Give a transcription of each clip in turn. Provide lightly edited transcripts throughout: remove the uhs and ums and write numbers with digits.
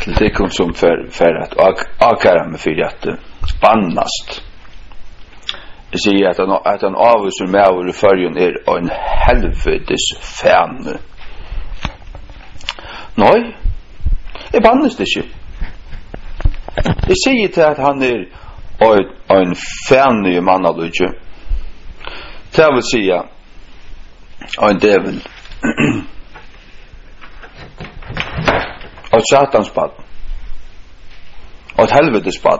til det som för att akara med för att bannast. Jag säger att han avvisar med över förrjun en helvetes fan. Nej, det bannast inte. Jag säger till att han en fan i mannalöjje. Det vill säga en djävul. Och satans bad. Och helvetes bad.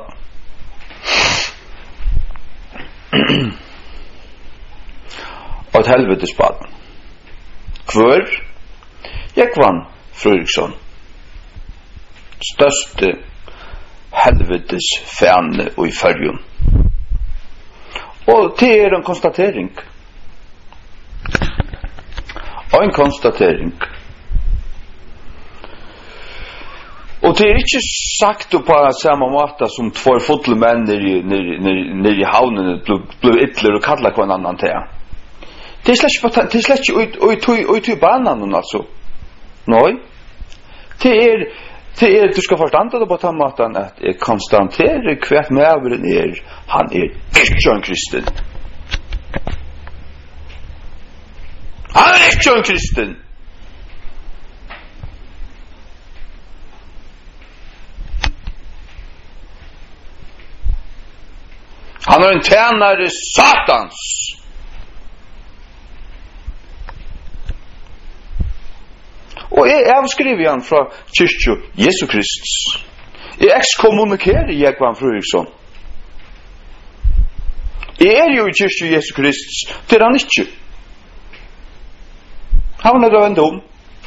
Och helvetes bad. Kvör? Jekvann Fröriksson. Störste helvetes fan och i färgen. Och det är en konstatering. Och en konstatering. Och det är inte sagt på samma måte som två fotla män ner i havnen blev ytterligare och kallar på en annan till. Det är släck ut i banan alltså. Nej. Det är du ska förstå det på den måten att jag konstaterar kvart med över han är inte en kristen. Han är inte en kristen. Han är en tjänare satans. Och jag avskriver han från kyrkjo Jesu Kristus. Jag exkommunikerar Jekvann Fröriksson. Jag är ju i kyrkjo Jesu Kristus. Det är han inte. Han är det ändå.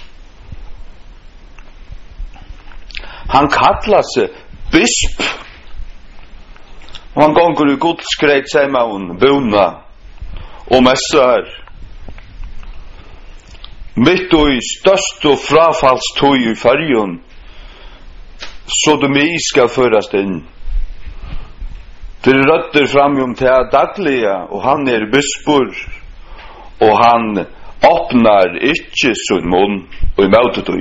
Han kallar sig bisp. Och han gånger i godsgrejt sig med hon bona och mässar. Mitt och i störst och frafallstøy i färgen sodomi ska föras in. Det rötter fram till dagliga och han är bispor och han öppnar inte sin mun och i mötetøy.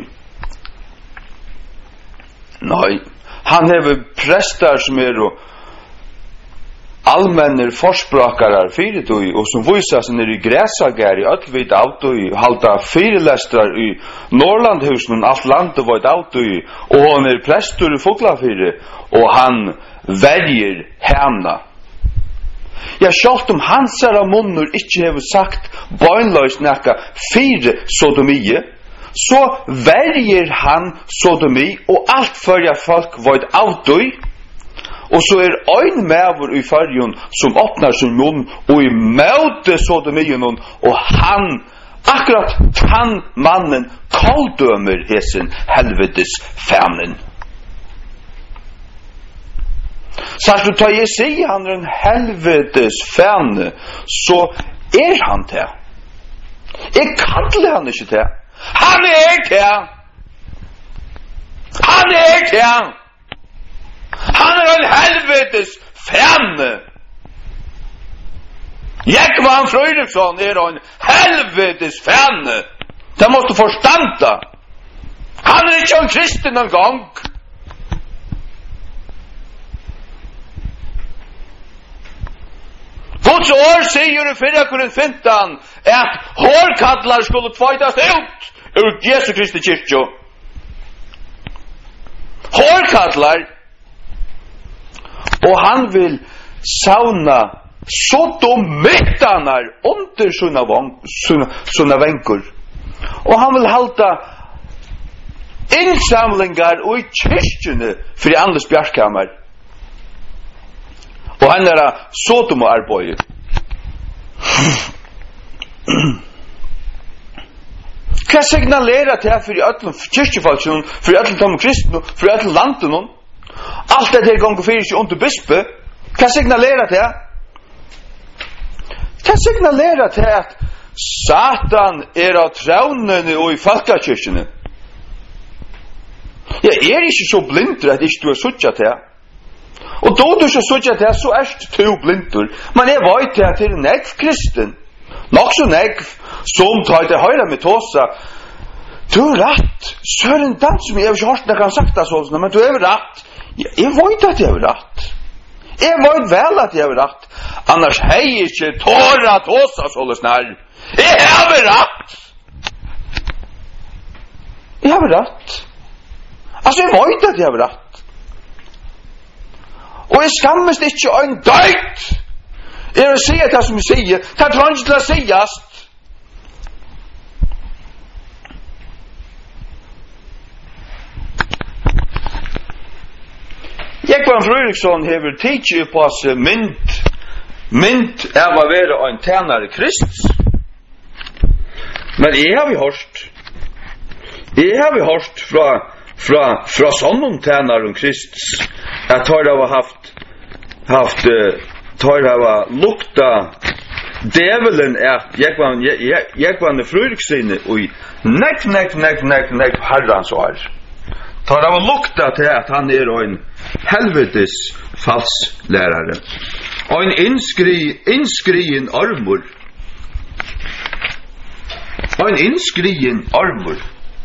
Nej, han har präster som är och allmänner forspråkare fyrdøy och som visar sig ner i gräsagar i öllvid avdøy halda fyrelästrar i Norrlandhusen allt landet var ett avdøy och han är prästor i Foglafyre och han väljer henne. Jag självt om hans munnur inte har sagt bönlös näka fyre sodomie så väljer han sodomi och allt förja folk var ett avdøy. Och så är en mävor i färgen som öppnar sin mun och i möte sodomien och han, akkurat han mannen kalldömer hesen helvetes fanen. Så att du tar jag säger han är en helvetes fan så är han det. Jag kallar han inte det. Han är det. Han är det. Han är en helvetes fan. Jekvann Fröriksson är en helvetes fan. Det måste förstå. Han är inte en kristen någon gång. Guds år säger i 4 Korinthien att hårkadlar skulle tvajtas ut ur Jesu Kristi kyrkjo. Hårkadlar. Och han vill sauna sodomittanar under sina vänkor. Och han vill halta insamlingar och i kyrkjene för i andres bjärskammar. Och han är sodomarboje. Kan signalera till här för i ödlom kyrkjefalsen, för i ödlom tom kristna, för i ödlom lanten. Allt det här gånger fyrir sig under bispe. Kan signalera till kan signalera till att Satan är av träunen och i falkakyrkjene. Jag är inte så blind att inte du är suttja till. Och då du så suttja till så är du blindur. Men jag vet att det är nekv kristen. Nog så nekv som tar det höjra med tåsa Du rätt. Søren dans som jag har hört när kan sagt det så, men du är rätt. Jag vet att jag är rätt. Jag vet väl att jag är rätt. Annars hej inte tåra tåsa så snär. Jag har rätt. Jag har rätt. Alltså jag vet att jag har rätt. Och jag skammes inte en döjt. Jag vill säga det som jag säger. Det tror inte till att sägas. Jekvann Frøyriksson hever tidsi på oss mynd av å være en tjenare Krist. Men jeg har vi hørt fra sånne tjenare Krist at tar av tar av lukta djevelen at Jekvann Frøyriksson og nek herrans år. Tar av lukta til at han en helvetes falslærare. Og en innskrien armor. Og en innskrien armor.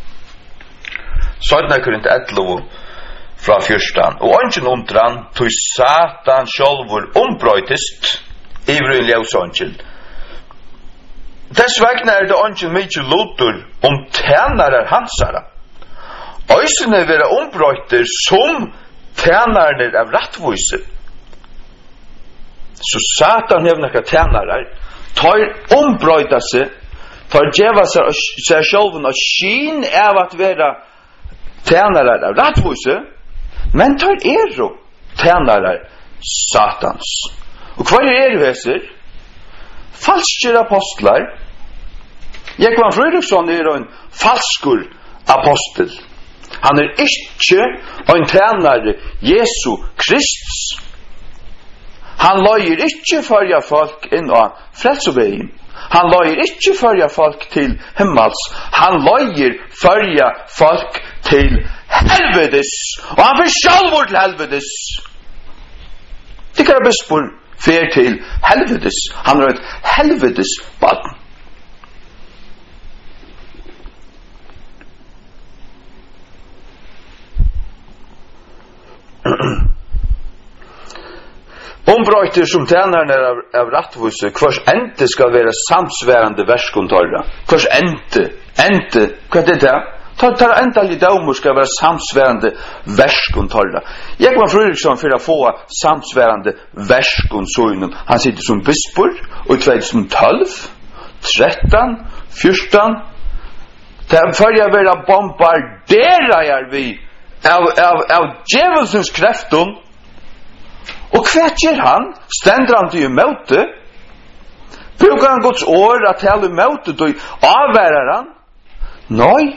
Sånn Korint 11 fra fyrstan. Og ønsken undran tog Satan sjálfur ombrøytist i vrun ljøsåndsel. Dess vegna det ønsken mykje lutur tjenarar hansara. Øysene vera ombrøyter som tjenarner av rattvise. Så Satan hefur nekka tjenarar tar ombrøyta seg, tar djeva seg sjálfun og skinn av at vera tjenarar av rattvise, men tar tjenarar Satans. Og hva hesser? Falskir apostlar. Jekvann Frøyriksson en falskur apostel. Han ikke en tjenare Jesu Kristus. Han løyer ikke førja folk inn og frelsevegen. Han løyer ikke førja folk til himmels. Han løyer førja folk til helvedes. Og han får sjálfur til helvedes. Det kan bespor fer til helvedes. Han et helvedes barn. Ombrøyter som tjenerne av rattvise, hvers ente skal være samsværende verskontorra. Hvers ente, hva det? Tar enda litt damer skal være samsværende verskontorra. Jekvann Frøyriksson for å få samsværende verskonsorgen. Han sitter som bispor, og i 2012, 13, 14. Det er for å være bombarderer vi av djevelsens krefton. Og hva gjør han? Stender han til møte? Bruker han Guds år at hele møte til avværer han? Nei.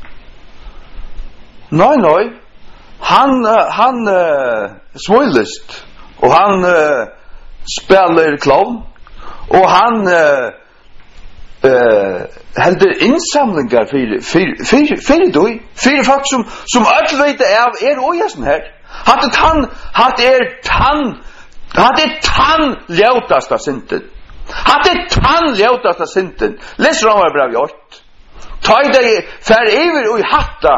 Han smålist. Og han spiller klovn. Og han helder innsamlingar for folk som alt vet av åjasen her. Hatt ljautasta synden. Les Romarbrev 8. Ta i deg fer iver og hatta.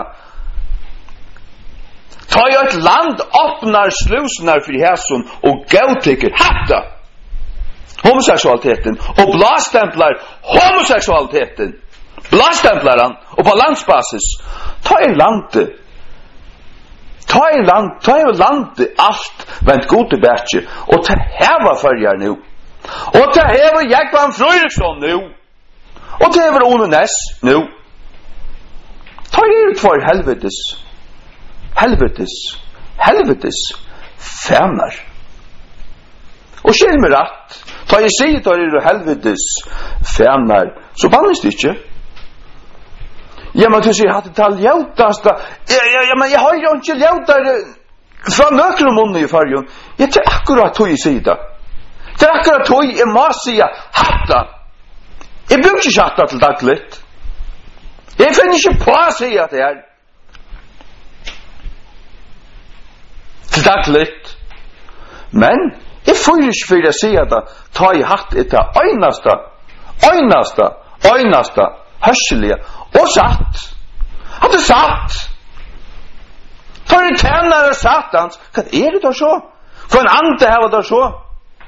Ta i et land åpnar slusnar for hæsson og gautykker hatta. Homoseksualiteten og blastemplar homoseksualiteten. Blastemplar han og på landsbasis. Ta i landet. Ta i landet allt vent gode bætje og ta heva fyrjar nu og ta heva Jekvann Frøyriksson nu og ta heva One Næss nu. Ta i for helvetes fænar og skil meg rett. Ta i sig ta i helvetes fænar så bannes det ikke. Ja, men du sier at det tar ljautast. Ja, men jeg har jo ikke ljautar fra nøkron munni i fargen. Jeg tar akkurat tog i sida. Det akkurat tog i masia hatta. Jeg bruker ikke hatta til dagligt. Jeg finner ikke på å si at det er. Til dagligt. Men jeg får ikke for å si at det tar i hatt etter øynasta, hørslige, og satt. Att det satt. Tar det tjänare satans. Vad är det då så? För en ande här då så?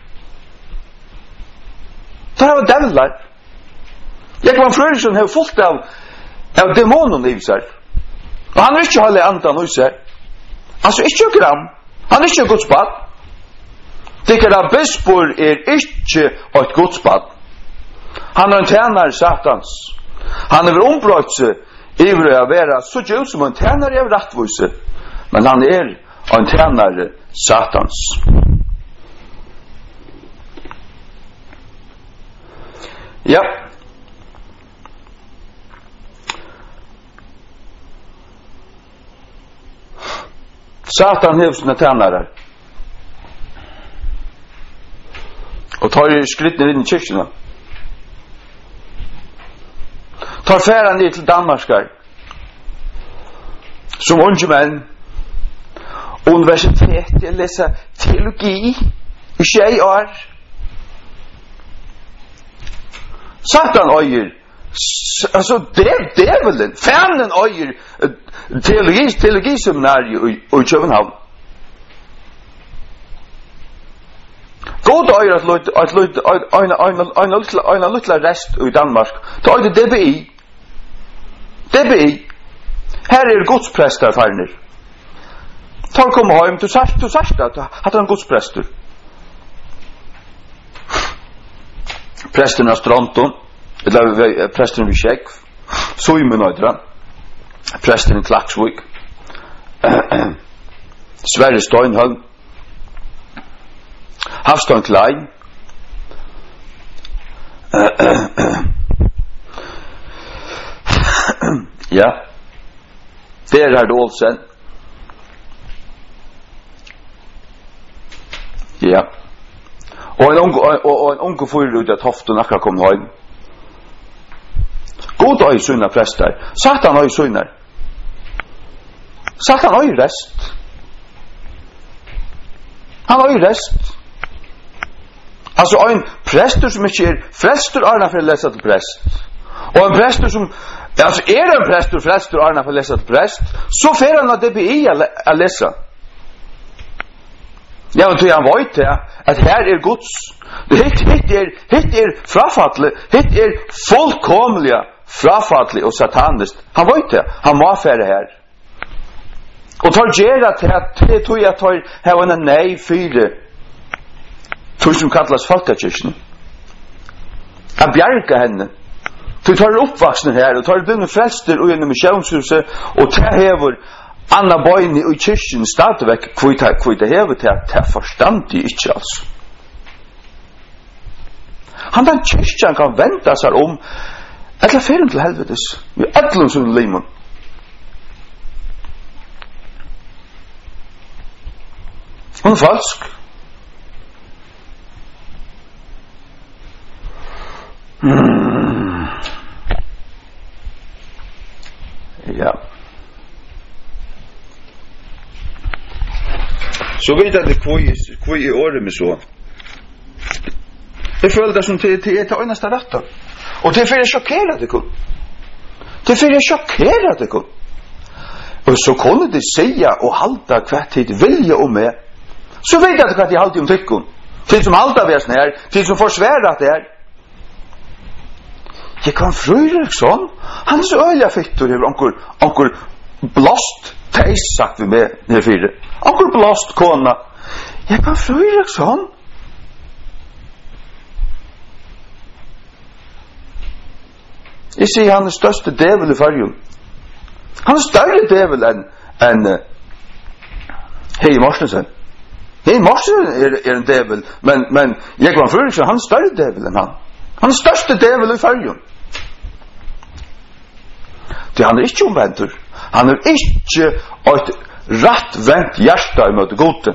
Det här var dävlar. Jag kan Fröjsson har fullt av demonen i sig. Och han vill inte hålla andan i sig. Alltså inte gram. Han är inte Guds barn. Tycker att bispor är inte ett Guds barn. Han har en tjänare satans. Han har ombrott sig ivrig att vara så djup som en tjänare av rättvise. Men han är en tjänare satans. Ja. Satan har sina tjänare. Och tar skritten in i kyrkorna. Tar färden ner till Danmarkar. Som unge män. Universitet. Jag läser teologi. I 20 år. Satan öjer. Alltså djävulen. Färden öjer. Teologiseminarium i Köpenhamn. God öjer att en lilla rest i Danmark. Ta öjer DBI. DBI. Här är godspräster färner. Ta komma hem. Du sagt att han godspräster. Prästen av Stronton. Eller prästen vid Käck. Simon Ödran. Prästen i Klaxvik. Sverre Steinholm. Havston Klein. Ja. Det är Herr Olsen. Ja. Och en unge får ut att hoften akkurat kom hem. God har ju sina präster. Satan har ju sina. Satan har ju rest. Han har ju rest. Alltså en präster som inte är frälster Arna för att läsa till präst. Och en präster som alltså är en präster frälster Arna för att läsa till präst, så får han att DBI att läsa. Ja, men då han vet att här är Guds. Hitt är frafattligt. Hitt är fullkomliga frafattligt och sataniskt. Han vet det. Han må affära här. Och tar gera till att det tog jag tar här en nej fyra. Tog som kallas Folkekyrkan. Att bjärka henne. Du tar uppvaxen här och tar blivna frälster och genom missionshuset och tar häver Anna Boyni i kyrkan stadigvæk kvita hever til at det forstand de ikke altså. Han den kyrkan kan vänta sig om eller ferien til helvetes vi ædlen som limen. Hun er falsk. Ja. Så vet jag det kvoi i året med så. Det føler det som til øyneste rette. Og til fyrir sjokkera det kun. Til fyrir sjokkera det kun. Og så kunne de säga og halda hva tid vilja om meg. Så vet jeg hva de halda om tykkun. Til som halda vesn her. Til som forsværa det her. Jeg kan Frøyriksson. Hans øyla fittur hever onkur blåst teis sagt vi med nere fire. Onkur blåst kona. Jeg kan Frøyriksson. Jeg sier han er største djevel i fargen. Han er større djevel enn Hei Morsensen. Hei Morsensen er en djevel, men jeg kan Frøyriksson, han er større djevel enn han. Han er største djevel i fargen. Det han er ikke omvendt. Han er ikke et rettvendt hjerte i møte gode.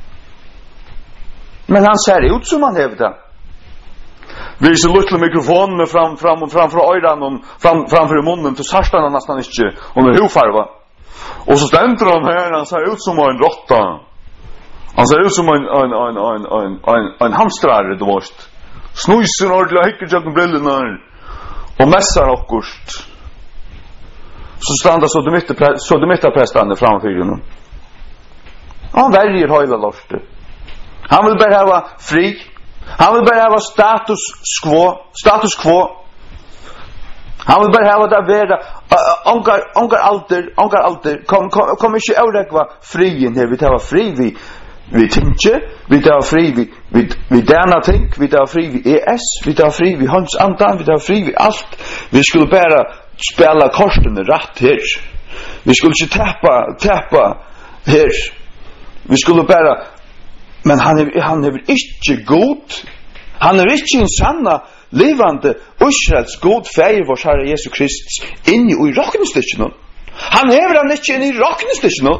Men han ser ut som han hever det. Viser lille mikrofonene framfor øyrene og framfor munnen til sarsten han nesten ikke under hovfarva. Og så stender han her, han ser ut som en rotta. Han ser ut som en hamstrare, du vet. Snuisen ordentlig, hikker tjokken brillene og messar akkurst. så standa sodomita prästande framför honom. Han väljer hela lortet. Han vill bara ha fri. Han vill bara ha status quo. Han vill bara ha det vara ongar alter kom inte överräkva frien här vi tar fri vi tänker vi tar fri vi därna tänk vi tar fri vi vi tar fri vi hans antan vi tar fri vi allt vi skulle bara spela korten rätt här vi skulle inte tappa här vi skulle bara men han är inte god han är inte en sanna levande Israels god fäger vår Herre Jesus Kristus in i rockningsticken. Han häver han inte in i rockningsticken.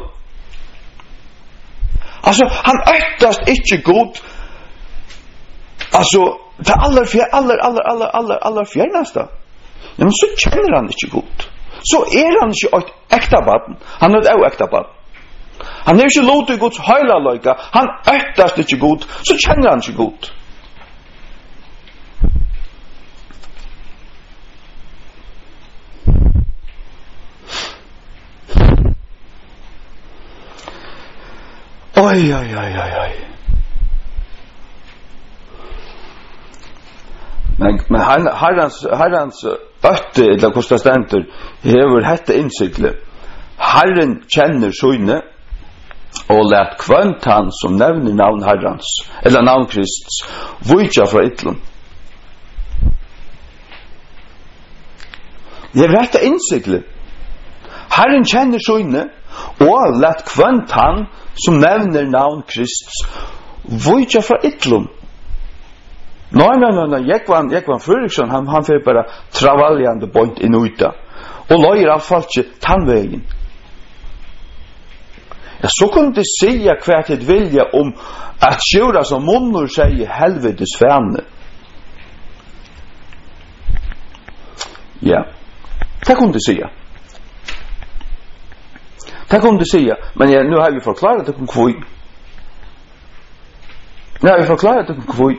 Alltså han öktast inte god. Alltså det allra fjärnaste. Ja, men så känner han inte god. Så han inte ett äkta barn. Han är ett äkta barn. Han är inte låtit Guds hela löjka. Han öktast inte god. Så känner han inte god. Oj. Men Herrens ötte eller kostastenter hever hette innsikle. Herren känner syne och lät kvönt han som nevner navn Herrens eller navn Kristus vujtja fra ytlun. Hever hette innsikle. Herren känner syne og lät kvönt han som nevner navn Kristus vujtja fra ytlun. Nej, Jekvan Fredriksson, han får bara travaljande bort in uta. Och löjer av falske tandvägen. Ja, så kunde säga kvärt ett vilja om att tjura som munnor säger helvetes färne. Ja, det kunde säga. Det kunde säga, men ja, nu har vi förklarat det kom kvui. Nu har vi förklarat det kom kvui.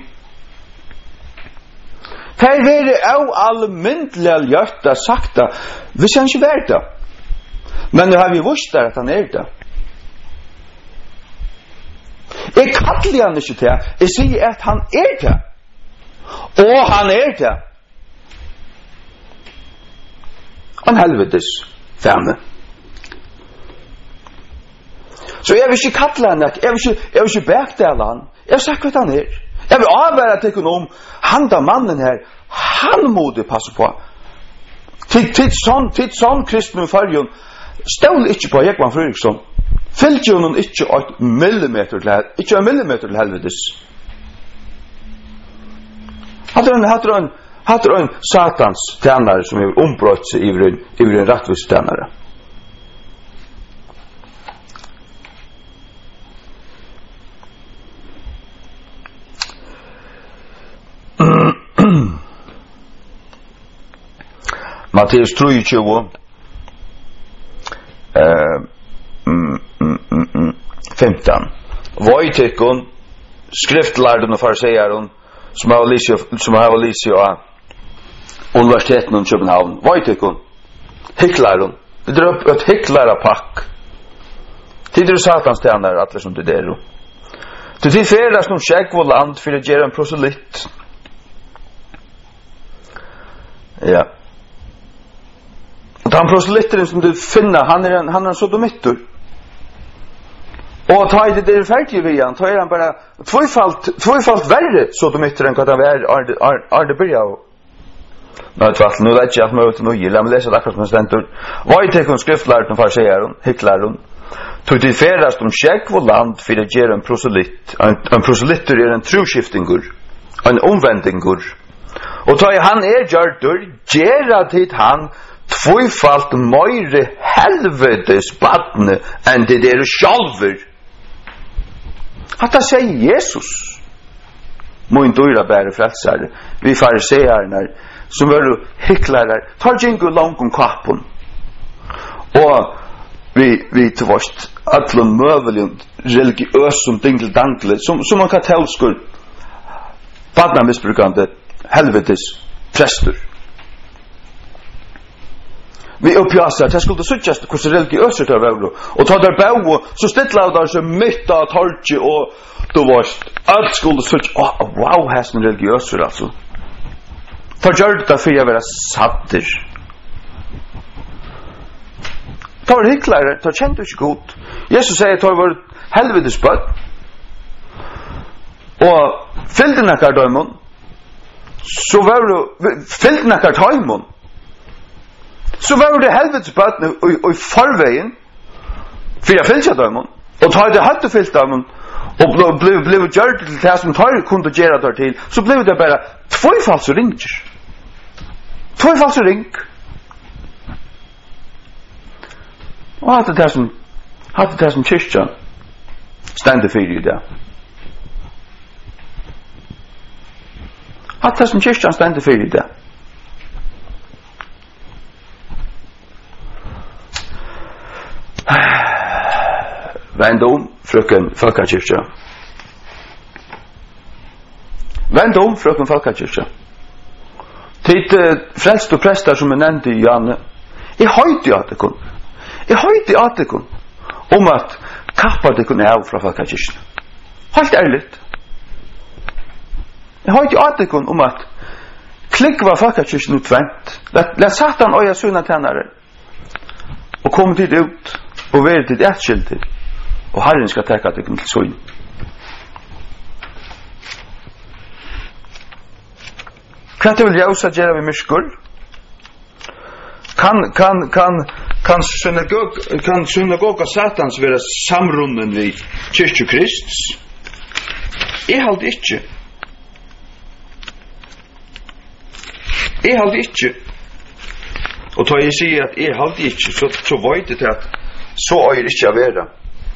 Det är av allmänliga hjärta sakta. Vi ser inte värt det. Men nu har vi visst att han är det. Jag kallar han inte det. Jag säger att han är det. Och han är det. Han helvetes färne. Så jag vill inte kalla han. Jag vill inte backdela han. Jag sagt vad han är. Jag vill avvärra till honom. Han där mannen här. Han måste passa på. Titt sån kristna färgen. Stål inte på Jekvan Fredriksson. Fyllt ju honom inte ett millimeter till helvetes. Hade en satans tjänare som är ombrott sig i en rättvis tjänare. Matteus 3:20 15. Vojtekon skriftlärden och fariseeren som har lyst av universiteten i København. Vojtekon hycklaren. Det drar upp ett hycklarapack. Tider satans tjänare alla som det där. Till färdas som skägg vår land för att göra en proselyt. Ja. Och han proselytteren som du finner, han är en sodomittur. Och ta i det där färdigt vid han, ta i han bara tvåfalt värre sodomittur än vad han är det börjar. Nu vet jag att man vet nog gillar, men läser det akkurat som en stentur. Vad är det skriftlärt och fariseeren, hycklaren? Tog till färdas de skägg vår land för att göra en proselytt. En proselytter är en troskiftingur, en omvändingur. Och ta i han är gjordur, gera tid han tvåfalt möjre helvetes badne än det där själver. Att säger Jesus. Må inte dyra bära frälsare. Vi fariseerna som var hycklare. Tar jingo långt om kappen. Och vi tvåst allon mövelin religiös som dingeldankle som man katolskur badnamissbrukande helvetes präster. vi uppjassa att jag skulle suggest hur religiösa det var och ta där bau så stilla där så mitt att torche och då var allt skulle suggest wow has en religiös alltså för gjort det för jag vara satter tar hycklare tar kände inte gott Jesus säger tar var helvetes bad och fyllde nakar dömon så var det fyllde nakar tajmon så var det helvetes bad och i förvägen för jag fyllde dömon och tar det hade fyllt dömon och blev gjort till det som tar kunde göra där till så blev det bara tvåfalds ring och hade det som kyrkan stände för i det hade det som kyrkan stände för i det vänd om fröken Folkakyrka tid frälst och präster som nämnde i Janne jag höjde att det kun om att kappa det kun av från Folkakyrkan helt ärligt jag höjde att det kun om att klikva Folkakyrkan utvänt lät satan öja sina tännare och kom dit ut och vara till ätskilder och Herren ska täcka det till syn kan det väl jag så göra vi myskor kan synagoga satans vara samrunden vid kyrkju Krists jag halde inte och då jag säger att jag halde inte så vet det att så är det inte att vara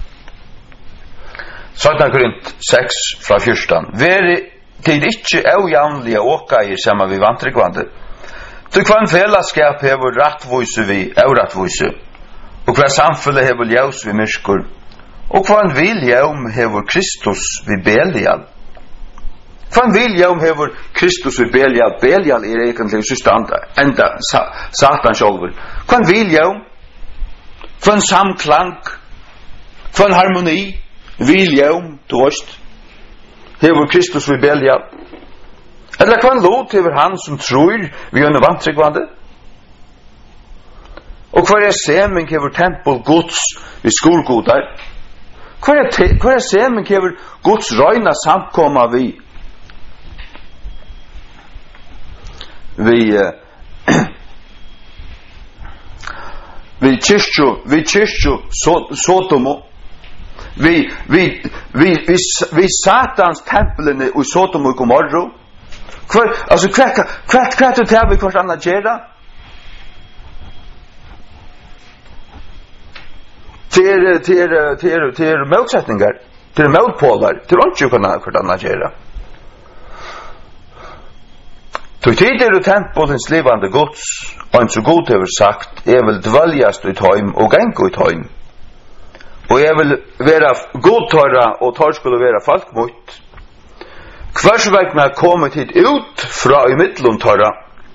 17 Korint 6 fra 14 vere tid ikke ojamlige åkaier sammen vi vantrekvande til hver fellesskap hever rattvise vi avrattvise og hver samfunnet hever ljøs vi myskor og hver viljøm hever Kristus vi Belial hver viljøm hever Kristus vi Belial Belial egentlig systand enda Satan sjolver hver viljøm hver samklang hver harmoni viljøm du veist hever Kristus vi Belial eller hva lot hever han som tror vi under vantrekvande og hva seming hever tempel Guds vi skolgodar hva seming hever Guds røyna samkomma vi kyrkju Sotomo vi satans tempelene i Sodom og Gomorra kvart det vi kvart annat gera til motsetningar til motpolar til ikke kvart annat gera til tid tempelens levande Guds og en så god hever sagt jeg vil dvaljast ut heim og gengå ut heim og jeg vil være godtøra og tar skulle være folk mot kvarsvek med kommet hit ut fra i midtlom tøra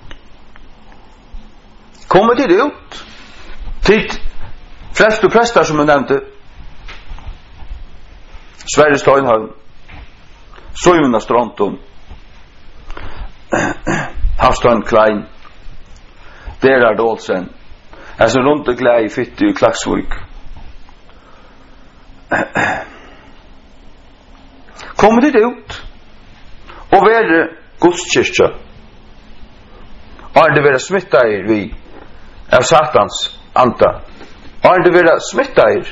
kommet hit ut til flest og prester som jeg nevnte Sverre Steinholm Søyuna Stronton Havstøyen Klein Derard Olsen altså rundt og glede i Fitti og Klaksvik kommer dit ut og være gudskyrkja og det være smittair vi av satans anta og det være smittair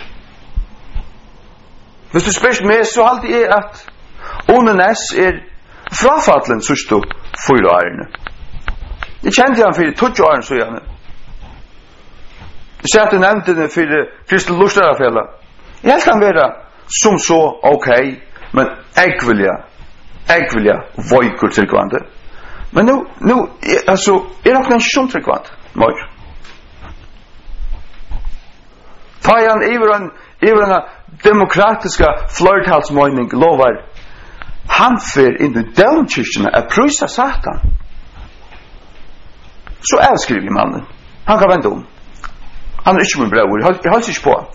hvis du spørst meg så halte jeg at onenes frafallen sørstu 4 årene jeg kjente han for 20 årene så gjerne jeg ser at jeg nevnte det for Kristel Lustadafella jeg kan være som så ok men jeg vilja vojkur tryggvande men nu altså nok den ikke som tryggvande mor ta han even en demokratiska flertalsmøyning lovar han fer inn i dømkyrkjene er prysa Satan så avskriver mannen han kan vende om Han ikke min bror. Jeg holder ikke på.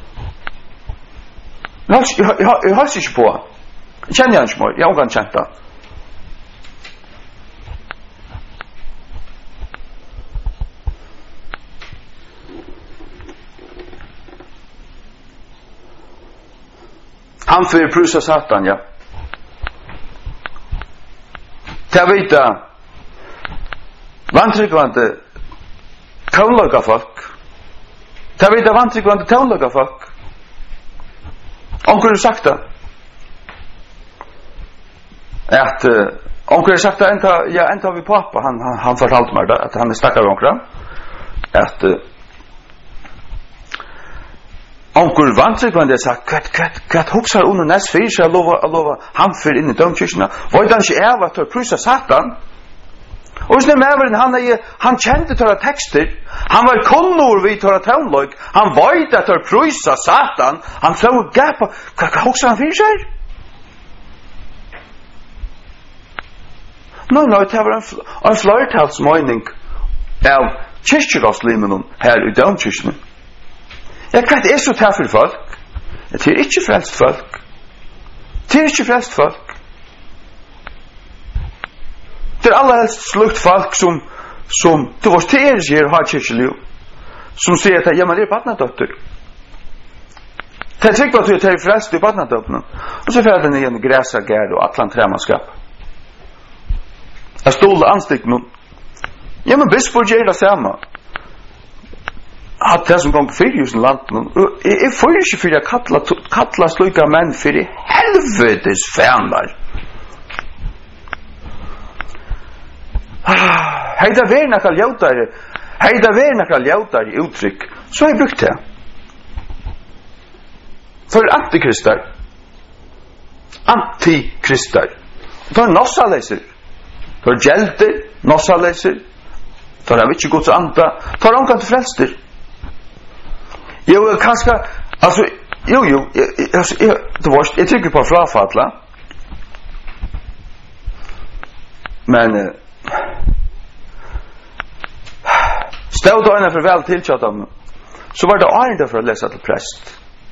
Jeg holder ikke på. Jeg kjenner han ikke mer. Jeg har ikke kjent det. Han fyrir prusa Satan, ja. Ta vita vantryggvande tónleika folk. Ta vita vantryggvande tónleika folk. Onkur har sagt det. At onkur har sagt det enda vi pappa, han fortalte meg det, at han stakkar onkra. At onkur vantryggvande har sagt, kvat hugsar under næst fyrir seg a lova han fyrir inn i domkirkina. Var det ikke av at prusa Satan? Og hvis neveren, han kjente tåra tekster, han var konnor vid tåra tånløg, han veit at prusa Satan, han flå og gapa, hva hugsar han fyrir seg? Nå, det var en flertalsmøyning av kyrkjegåslimen her i domkirkina. Ja, hva er så til for folk? Det er ikke frelst folk. Det er ikke frelst folk. Det er allerhelst slukt folk som det var til her har kyrkjeliv, som sier at ja, men det er badnadøtter. Det er trygt at du er frelst i badnadøttene. Og så fyrir den igjen græsa gær og atlan tremanskap. Jeg stod anstikk noen. Ja, men bispor gjør det samme. At det som kom på fyrjusen landen, jeg får ikke for å kalla slukka menn for i helvetes fænar. Heida ver nakka ljautare uttrykk, så har jeg brukt det. For antikristar. For nossaleser. For gjelder, nossaleser. For han vil ikke gods anda. For omkant til frelster. Jo, kanskje, altså, det var, jeg tykker på frafalla, men stod døgnet for vel tilkjøtt om, så var det ærendet for å lese til prest.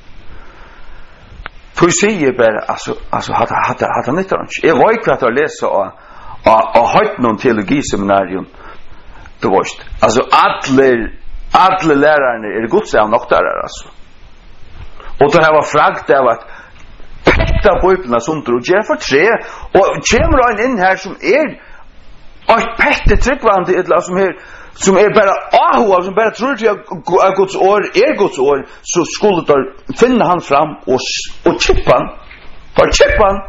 Poesi er bare, altså, hatt han ikke ikke. Jeg var ikke hva til å lese og høyt noen teologiseminarium, det var ikke. Altså, alle lærerne er gods av nok der, altså. Og det her var fragt av at petta bøyplene sånt og gjør for tre, og kommer han inn her som og pette tryggvande, som bare ahua, som bare tror til at Guds år er Guds år, så skulle de finne han fram og kippa han. Bare kippa han.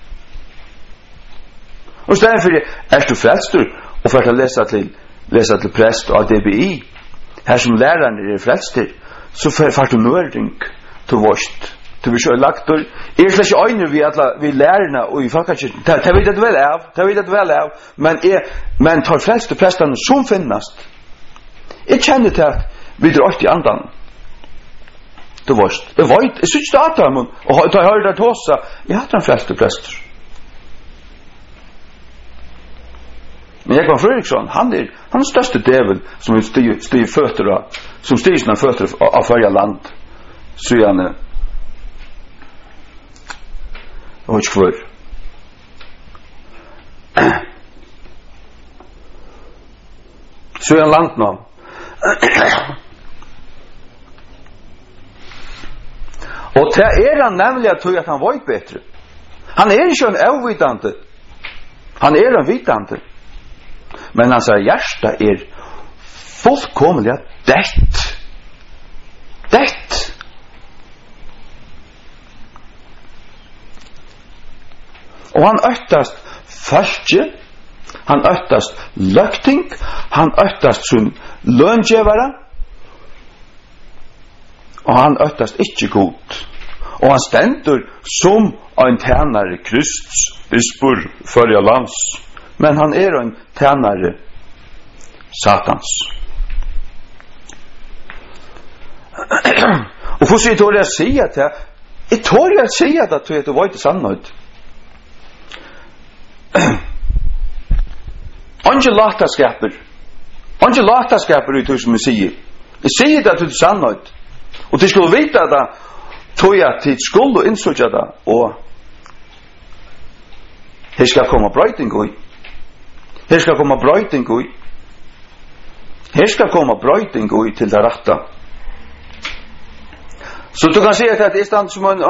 Og stedet for du frelst og for å lese til prest og ADBI, her som læreren er frelst til, så får du nøring til vårt. Du blir så lagt og er slik ikke øyne vi lærerne og i folkekirken. Det vet jeg vel av, men tar frelst til prestene som finnes. Jeg kjenner til at vi drar i andan. Det vårt. Jeg synes ikke at ham, og da jeg hører det til oss, jeg har en frelst til prester. Men Jakob Fredriksson, han er største djevel som styr føtter av, som styr sine føtter av førja land. Så han jeg vet ikke hvor. Så han land nå. Og til han nemlig at han var ikke bedre. Han ikke en avvitande. Han en vitande. Men hans hjärta fullkomligt dett. Og han øttast fölkje, han øttast løkting, han øttast sin løngjevare, og han øttast ikkje god. Og han stendur som en tænare Krists bispor førja lands, men han en tænare Satans. Og hvordan jeg tårer å si at jeg tårer å si at det var ikke sannhet. Ange lataskaper i det som jeg sier. Jeg sier det til sannhet. Og de skulle vite det, tog jeg til skulle innsøkja det, og her skal komme brøyting i. Her skal komme brøyting i. Her skal komme brøyting i til det rette. Så du kan si at det er stand som en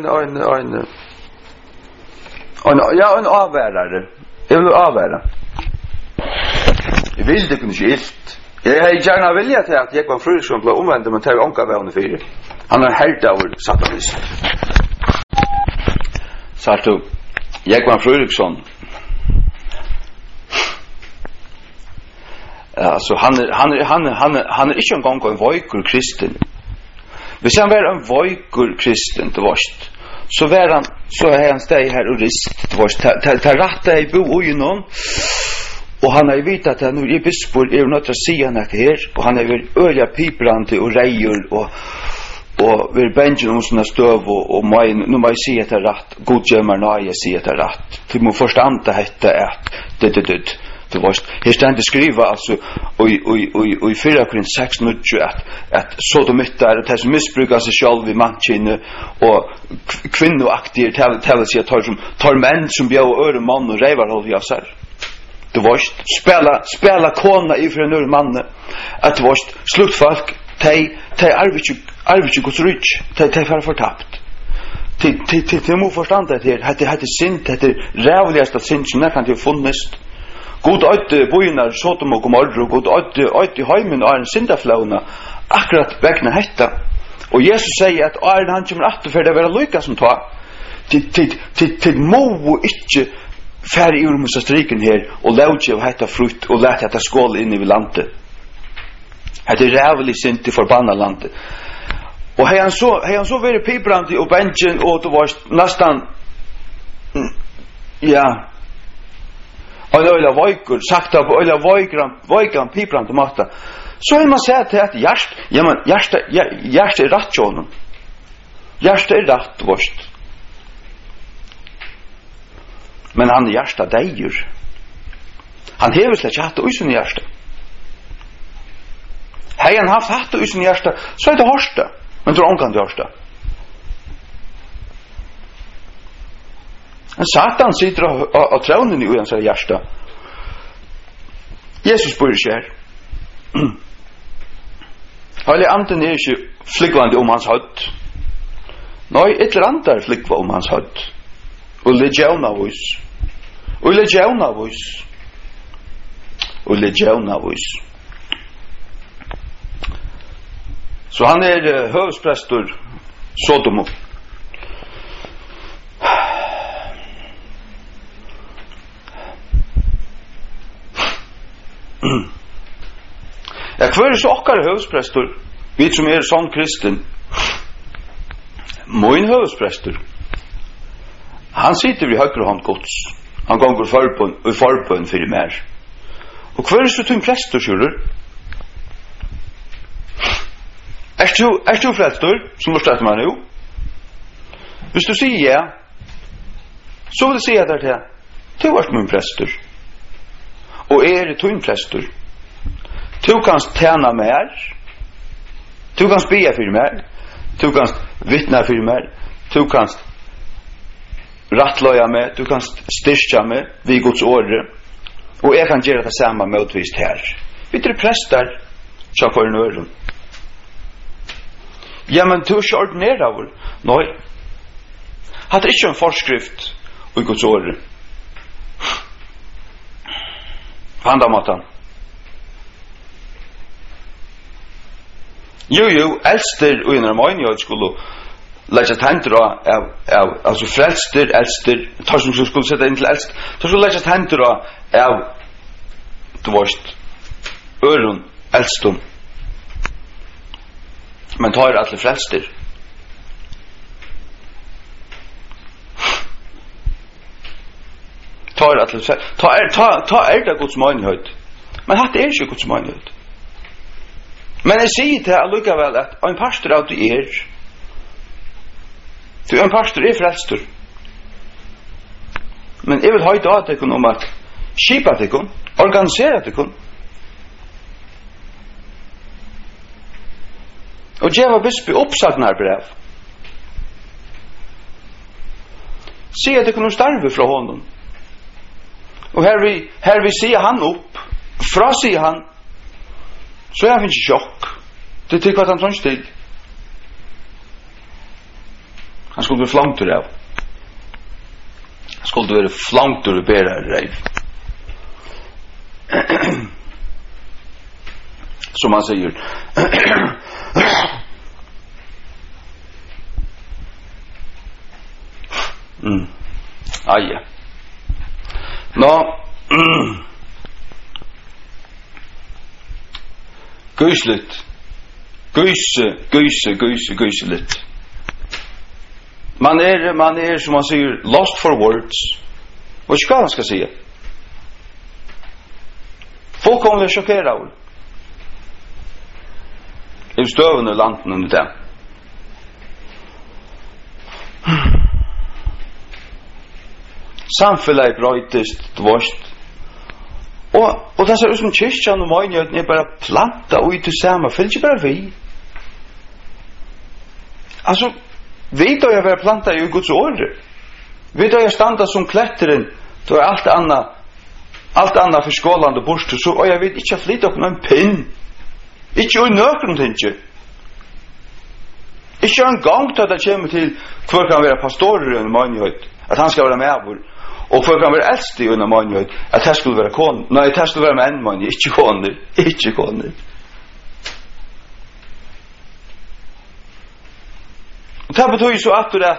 avværare. Jeg vil avvære. Jeg vil det kunne ikke ilt. Jeg har gjerne vilja til at jeg var Fredriksson ble omvendt, men tar ånka vevne fire. Han er helt av satanist. Sagt du, jeg var Fredriksson. Altså, han er ikke engang en vøykur kristen. Hvis han var en vøykur kristen, det varst, så har han steg her og rist, det varst, til rette jeg bo i noen, og han har vidt at han er bispor, er nødt til å si han ikke her, og han er vel øya pibrande og reier, og vil bengen om sånne støv, og nå må jeg si at det er rett, god gjemmer når jeg sier at det er rett, du må forstande dette at det varst, her stendt skriva altså, og i 4 Korint 6:9 at sodomittar, og de som misbrukar seg selv i mannkjene, og kvinnoaktige, til å si at tar menn som bjør øre mann og reivarhold i seg, det varst, spela kona i for en øre mann, at det varst, sluttfolk, de arver ikke Guds rydg, de får fortapt. De må forstande det her, det er synd, det er rævligast synd som kan til funnest. God øyde boinar, Sodom og Gomorra, og god øyde heimen og en syndaflauna, akkurat vegna hetta. Og Jesus sier at han kommer atter for det å være lykka som ta. Til må ikke færre i urmusa striken her, og laudje av hetta frukt, og lete hetta skål inn i landet. Hetta er rævlig synd til forbanna landet. Og hei han så vært pibrandi og benjen, og det var nastan, ja, og øyla vøykur, sagt av øyla vøykran pibrand og matta, så har man sett til at hjärst er ratt tjånen. Hjärst er ratt vårt. Men han er hjärsta deir. Han hever slett ikke hatt det usen hjärsta. Hei han hatt det usen hjärsta, så er det hårsta. Men tror omkant det hårsta. Men Satan sitter av trånen i hans hjärsta. Jesus bor ikke her. Heilig anden er ikke flikvande om hans høtt. Nei, et eller annet er flikva om hans høtt. Og legiona vus. Og legiona vus. Og legiona vus. Så han er høvesprestor Sodomo. Ja, hver er så okkar høvesprestor, vi som er sånn kristen, min høvesprestor, han sitter i høyre hånd gods, han gonger forbøn fyrir mer. Og hver er så tun prestor, skjører? Er du prestor, som må støtte meg nå? Hvis du sier ja, så vil jeg si at det er til, du er min prestor, og er tun prestor. Du kan tjäna mer. Du kan spia för mer. Du kan vittna för mer. Du kan rattlöja med. Du kan styrka med vid Guds order. Och jag kan göra det samma motvist här. Vi är präster. Så för en öron. Ja, men du är ordinerad. Nej. Hade inte en forskrift i Guds order. Handamatan. Jo, elster og innan møgn skulle lägga tändra alltså frälster tar som skulle sätta in till elst tar skulle lägga tändra av du varst öron elstum men tar alla frälster tar alla ta det Guds møgnhøyt men hatt er ikke Guds møgnhøyt. Men jeg sier til allukavel at en pastor av du er du en pastor er frelstor men jeg vil høyde av deg om at skipa deg organisera deg Og djeva bispi uppsagnarbrev. Se at det kunne starve fra honom. Og her vi sier han opp, fra sier han, så han finnes sjokk. Det til hva han trønns til. Han skulle være flamtur av. Han skulle være flamtur og bæra reiv. Som han sier. Aja. Nå, gøyslet. Gøyslet. Man er, som man sier, lost for words. Hva skal man skal si? Folk kommer til å sjokkere av. I støvende landen under dem. Samfellet brøytest, dvorst. Og det ser ut som kyrkjan og møgnjøten er bare planta og ut til samme, fyller ikke bare vi. Altså, vi da jeg være planta i Guds åre. Vi da jeg standa som kletteren, da er alt annet for skålande bort, så og jeg vet ikke flytta opp en pinn. Ikke ui nøkron tinge. Ikke en gang til at det kommer til hver kan være pastorer under møgnjøt, at han skal være med og hver kan være eldst i under møgnjøt, at det skulle være kon. Nei, det skulle være med en møgnjøt, ikke koner. Og det betyr så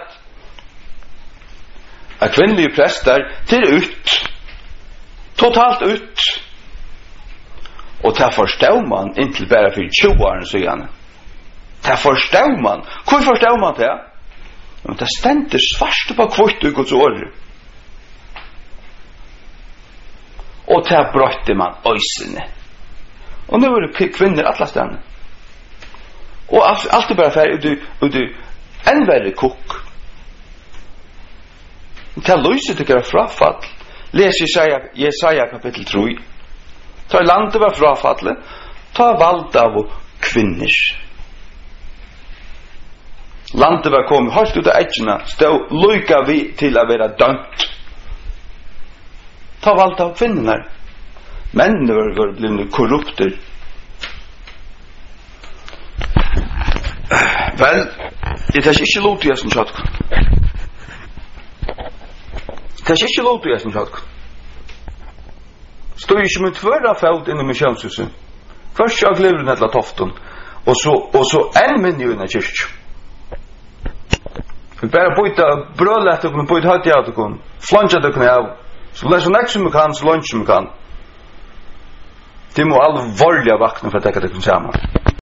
at kvinnelige prester til ut, totalt ut, og det forstår man inntil bare for 20 år siden. Det forstår man. Hvor forstår man det? Men det stender svart på kvitt i Guds åre. Og det brøtte man øysene. Og nå er det kvinner alle stedene. Og alt er bare ferdig ut i en verre kokk. Det lyser til å være frafall. Les Jesaja kapittel 3. Ta landet var frafallet, ta valgt av kvinners. Landet var kommet høyt ut av eggene, stå lykka vi til å være dømt. Ta valgt av kvinner. Mennene var blivende korrupter. Vel, det er ikke lov til jeg som kjøtt. Det er ikke lov til jeg som kjøtt. Stod ikke med tvøra felt inne med kjønnshuset. Først jeg lever den etter toften, og så en minne i under kyrkj. Vi bare bøyta brødlet og bøyta høyt i av dere, flansja dere av, så lær så nekk som vi kan, så langt som vi kan. De må alvorlig vakna for at dekka dere sammen.